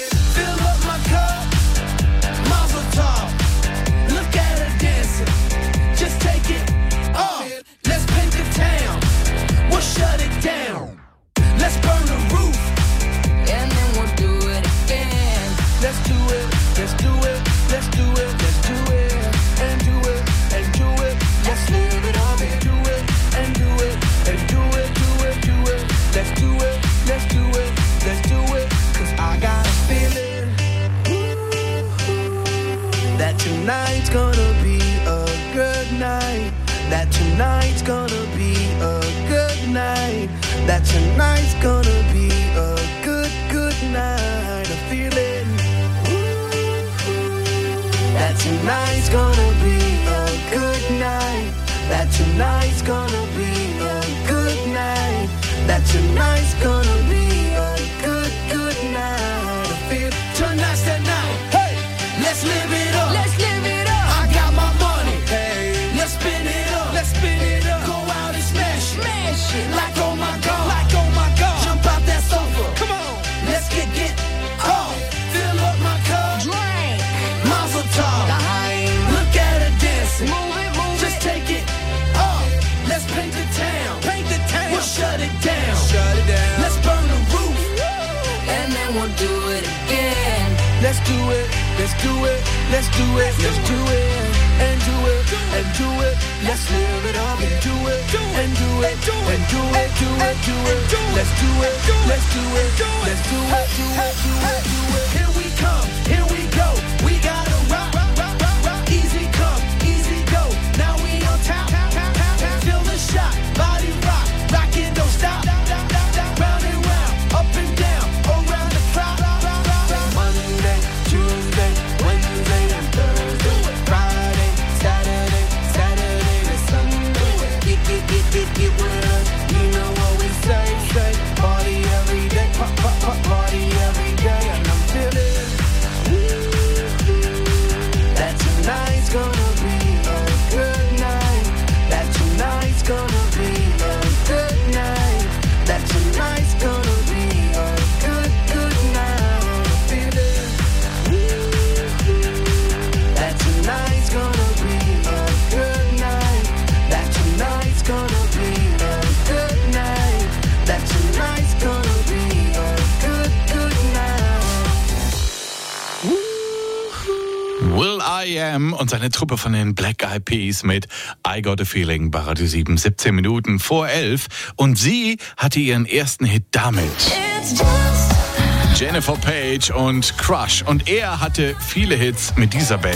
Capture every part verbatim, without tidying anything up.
Fill up my cup, Mazel tov. Look at her dancing, just take it off. Let's paint the town, we'll shut it down. Let's burn the roof, and then we'll do it again. Let's do it, let's do it, let's do it, let's do it, and do it, and do it. Let's live it up and do it, and do it, and do it, do it, do it. Let's do it, let's do it, let's do it. Cause I got a feeling that tonight's gonna be a good night. That tonight's gonna be a good night. That tonight's gonna be a good, good night. A feeling that tonight's gonna be a good night. That tonight's gonna be a good night. That tonight's gonna be a good, good night. I feel tonight's the night. Hey, let's live it up. Let's live it up. I got my money. Hey, let's spin it up. Let's spin it up. Go out and smash it. Smash it. Like oh my God. Like oh my God. Jump out that sofa. Come on. Let's get get off. Fill up my cup. Drink. Mazel tov. Look at her dancing. Move it, move Just it. Take it off. Let's paint the town. Paint the town. We'll shut it down. Shut it down. Let's burn the roof. And then we'll do it again. Let's do it. Let's do it. Let's do it. Let's do it. And do it. And do it. Let's live it up and do it. And do it. And do it. Do it. Do it. Let's do it. Let's do it. Let's do it. Do it. Do it. Do it. Here we come. Here we go. We gotta rock. Rock. Rock. Rock. Easy come. Easy go. Now we on top. Feel the shot. Body rock. Rockin', don't stop. Round and round. Up and down. Around the clock. Monday, Tuesday, Wednesday, and Thursday. Friday, Saturday, Saturday to Sunday. Get, get, get, get, get with us. You know what we say, say. Party every day. Pop, pop, pop, party every day. And I'm feeling that tonight's gonna be a good night. That tonight's gonna be a good night. That tonight's gonna be a good, good night. Feeling that tonight's gonna be a good night. That tonight's gonna be a good night. That tonight's gonna be a good, good night. Will I Am und seine Truppe von den Black Eyed Peas mit I Got a Feeling bei Radio sieben, siebzehn Minuten vor elf. Und sie hatte ihren ersten Hit damit. Jennifer Page und Crush. Und er hatte viele Hits mit dieser Band.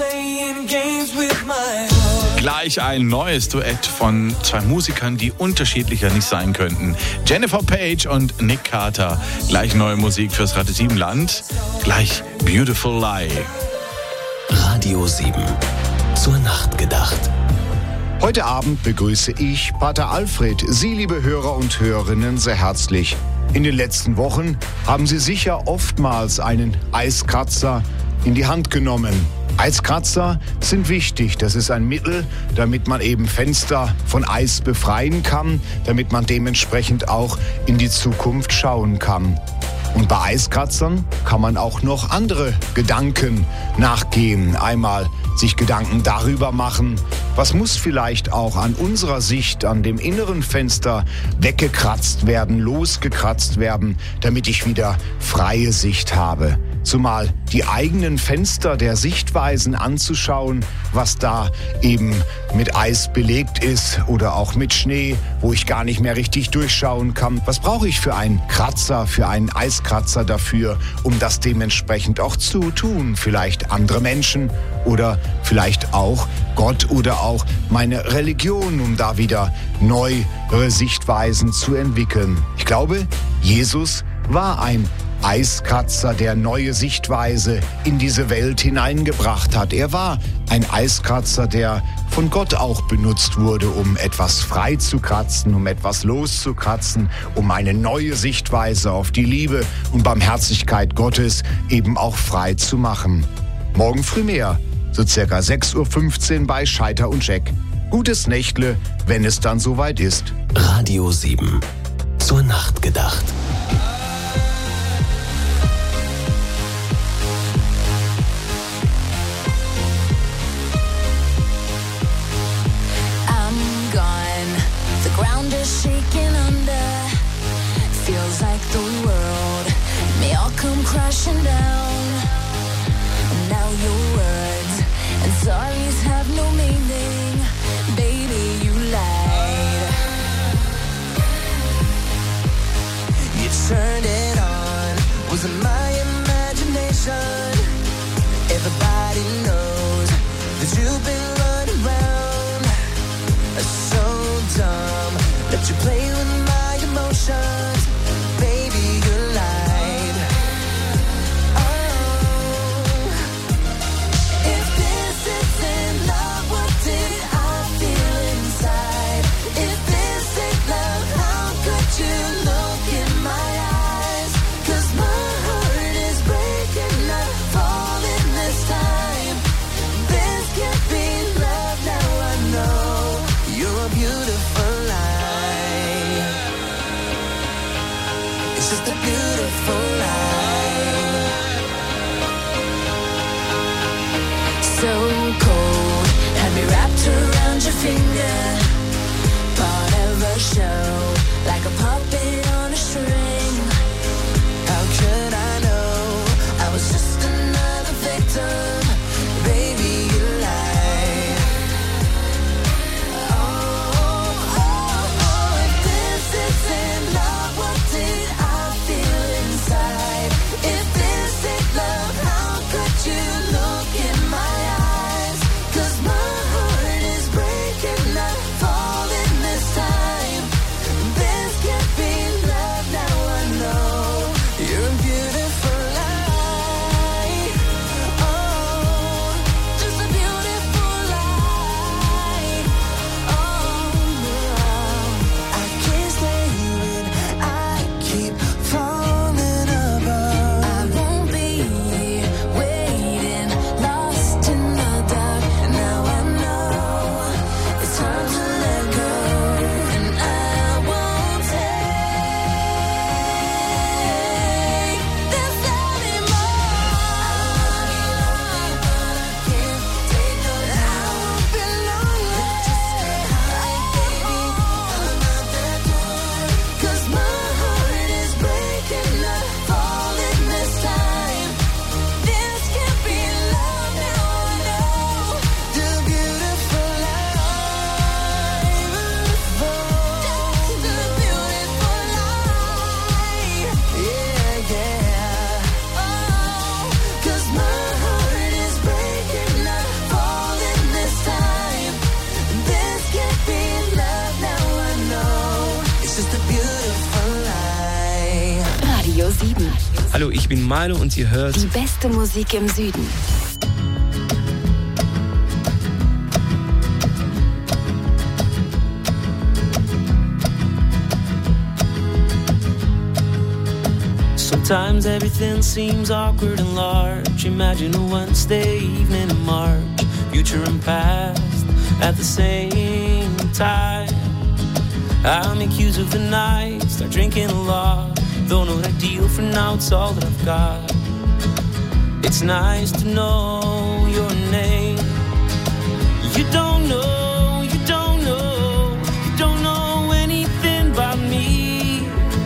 Gleich ein neues Duett von zwei Musikern, die unterschiedlicher nicht sein könnten. Jennifer Page und Nick Carter. Gleich neue Musik fürs Radio sieben Land. Gleich Beautiful Lie. Radio sieben. Zur Nacht gedacht. Heute Abend begrüße ich Pater Alfred, Sie, liebe Hörer und Hörerinnen, sehr herzlich. In den letzten Wochen haben Sie sicher oftmals einen Eiskratzer in die Hand genommen. Eiskratzer sind wichtig. Das ist ein Mittel, damit man eben Fenster von Eis befreien kann, damit man dementsprechend auch in die Zukunft schauen kann. Und bei Eiskratzern kann man auch noch andere Gedanken nachgehen. Einmal sich Gedanken darüber machen, was muss vielleicht auch an unserer Sicht, an dem inneren Fenster weggekratzt werden, losgekratzt werden, damit ich wieder freie Sicht habe. Zumal die eigenen Fenster der Sichtweisen anzuschauen, was da eben mit Eis belegt ist oder auch mit Schnee, wo ich gar nicht mehr richtig durchschauen kann. Was brauche ich für einen Kratzer, für einen Eiskratzer dafür, um das dementsprechend auch zu tun? Vielleicht andere Menschen oder vielleicht auch Gott oder auch meine Religion, um da wieder neuere Sichtweisen zu entwickeln. Ich glaube, Jesus war ein Eiskratzer, der neue Sichtweise in diese Welt hineingebracht hat. Er war ein Eiskratzer, der von Gott auch benutzt wurde, um etwas frei zu kratzen, um etwas loszukratzen, um eine neue Sichtweise auf die Liebe und Barmherzigkeit Gottes eben auch frei zu machen. Morgen früh mehr, so circa sechs Uhr fünfzehn bei Scheiter und Jack. Gutes Nächtle, wenn es dann soweit ist. Radio sieben. Zur Nacht gedacht. crashing down. Now your words and sorries have no meaning. Baby, you lied. You turned it on. Was it my imagination? Everybody knows that you've been running around. So dumb that you play with my emotions. Baby, you lied. Oh, if this isn't love, what did I feel inside? If this ain't love, how could you look in my eyes? 'Cause my heart is breaking, not falling this time. This can't be love, now I know. You're a beautiful lie. It's just a beautiful lie. So cold, had me wrapped around your finger. Part of a show, like a puppet on a string. How could I know I was just another victim? Baby, you lied. Oh, oh, oh, if this isn't love, what did I feel inside? If this ain't love, how could you look in my eyes? 'Cause my heart is breaking, not falling this time. This can't be love, now I know. You're a beautiful lie. Oh, Just a beautiful lie. Oh, I can't stay when I keep falling apart. I won't be waiting, lost in the dark. Now I know it's time to let go, and I won't take this anymore. Can't take no I won't be lonely. Cause my heart is breaking, not falling this time. This can't be love, now I know. The beautiful lie. Just a beautiful lie. Yeah, yeah. Oh, Cause my heart is breaking, not falling this time. This can't be love, now I know. It's just a beautiful lie. Radio sieben. Hallo, ich bin Milo und ihr hört Die beste Musik im Süden. Sometimes everything seems awkward and large. Imagine a Wednesday evening in March, future and past at the same time. I make use of the night, start drinking a lot. Though not ideal for now, it's all that I've got. It's nice to know your name. You don't know, you don't know, you don't know anything about me.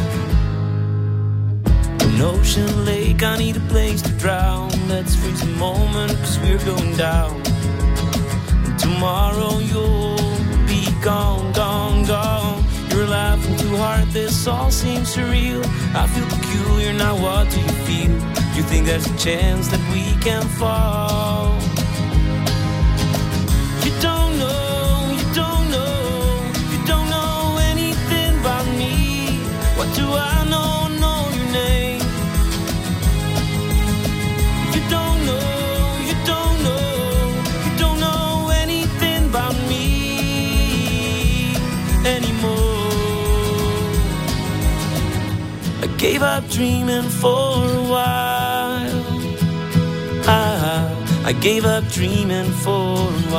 An ocean lake, I need a place to drown. Let's freeze the moment, cause we're going down. And tomorrow you'll be gone, gone, gone. You're laughing too hard, this all seems surreal. I feel peculiar, now what do you feel? You think there's a chance that we can fall? You don't know, you don't know, you don't know anything about me. What do I know, know your name? You don't know, you don't know, you don't know anything about me anymore. I gave up dreaming for a while. I, I gave up dreaming for a while.